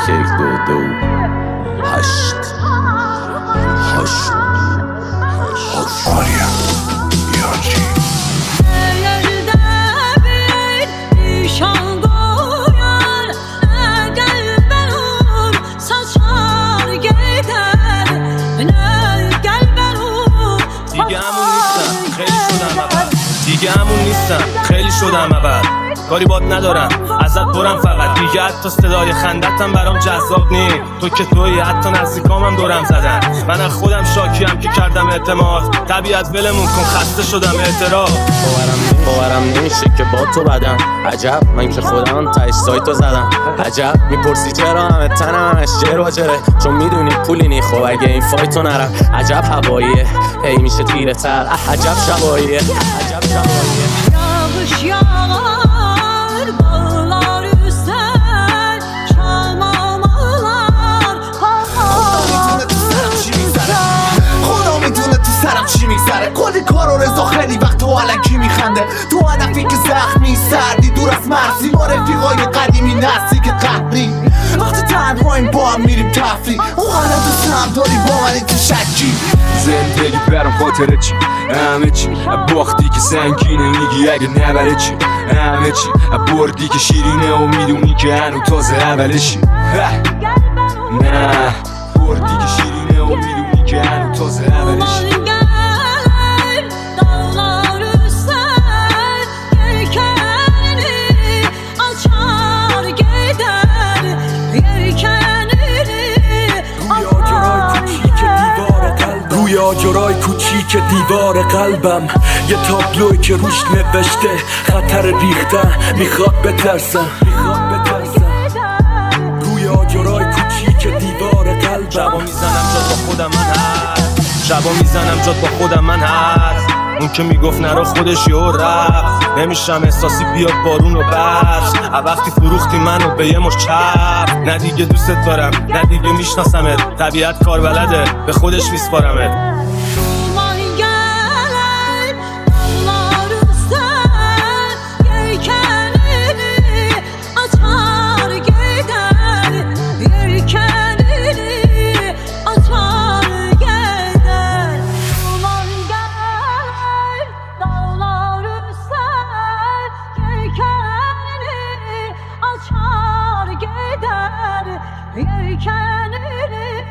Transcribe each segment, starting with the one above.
آریا یاجی دیگه همون نیستم خیلی شدم عوض کاری بات ندارم ازت برم فقط دیگه حتی صدای خندتم برام جذاب نی تو که تویی حتی نزدیکامم دورم زدن من از خودم شاکیم که کردم اعتماد طبیعت ولمون کن خسته شدم اعتراف باورم نمیشه که با تو بدم عجب من که خودم تایش سایتو زدم عجب میپرسی چرا همه تنم همش جر و جره چون میدونی پولی نی خب اگه این فایتو نرم عجب هواییه هی میشه تیره تر عجب شباییه عجب شباییه یağış yağar bağlar üstler çalmamalar خدا میدونه تو سرم چی میگذره کلی کار و رضا خیلی وقت تو علکی میخنده تو هدفی که زخمی سردی دور از مرزی با رفیقای قدیمی نزدیک قبری وقتی تنهاییم با هم میریم تفریح اون حالا دوستم داری با منی تو شکی زندگی برام خاطره چی همه چی باختی که سنگینه میگی اگه نبره چی همه چی بردی که شیرینه و میدونی که هنو تازه اولشی نه بردی که شیرینه و میدونی که هنو تازه اولشی جرای کوچیک دیوار قلبم یه تابلوی که روش نوشته خطر ریختن میخواد بترسم گویا جرای کوچیک دیوار قلبم شبا میزنم جات با خودم من هست شبا میزنم جات با خودم من هست اون که میگفت نرا خودش یه رفت نمیشم احساسی بیاد بارون و برش وقتی فروختی منو به یه مش چرخ نه دیگه دوستت دارم نه دیگه میشناسمت طبیعت کار بلده به خودش میسپارمت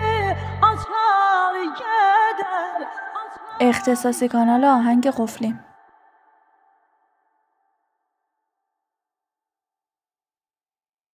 اختصاصی کانال آهنگ قفلی